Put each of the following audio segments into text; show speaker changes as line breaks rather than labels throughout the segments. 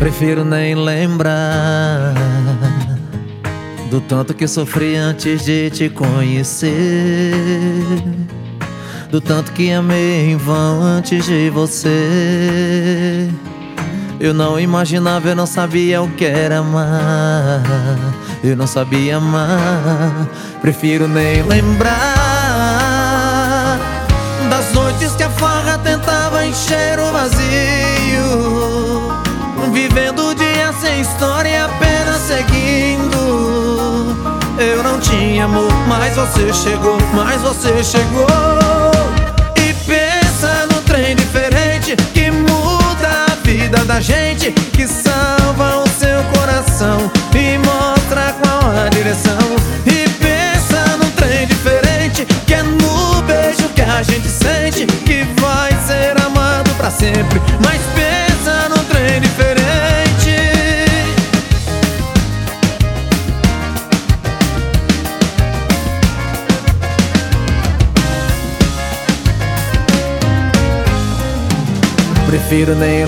Prefiro nem lembrar do tanto que sofri antes de te conhecer, do tanto que amei em vão antes de você. Eu não imaginava, eu não sabia o que era amar, eu não sabia amar. Prefiro nem lembrar das noites que a farra tentava encher o vazio, vivendo o dia sem história, apenas seguindo. Eu não tinha amor, mas você chegou, E pensa no trem diferente que muda a vida da gente, que salva o seu coração e mostra qual a direção. E pensa no trem diferente que é no beijo que a gente sente que vai ser amado pra sempre. Mas pensa no trem diferente. Prefiro nem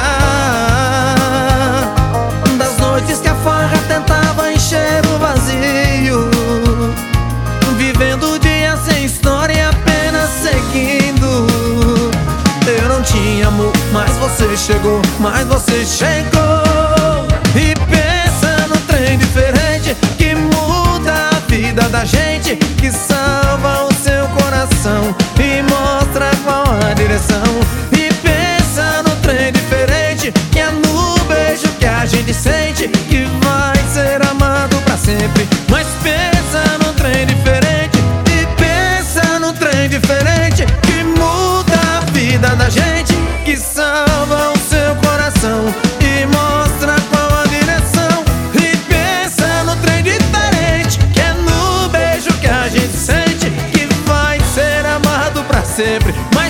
lembrar das noites que a farra tentava encher o vazio, vivendo o dia sem história, apenas seguindo. Eu não tinha amor, mas você chegou, E pensa no trem diferente que muda a vida da gente, que salva o seu coração e mostra qual a direção. E pensa no trem diferente que é no beijo que a gente sente que vai ser amado pra sempre. Mas pensa no trem diferente, e pensa no trem diferente que muda a vida da gente, que salva o seu coração e mostra qual a direção. E pensa no trem diferente que é no beijo que a gente sente que vai ser amado pra sempre. Mas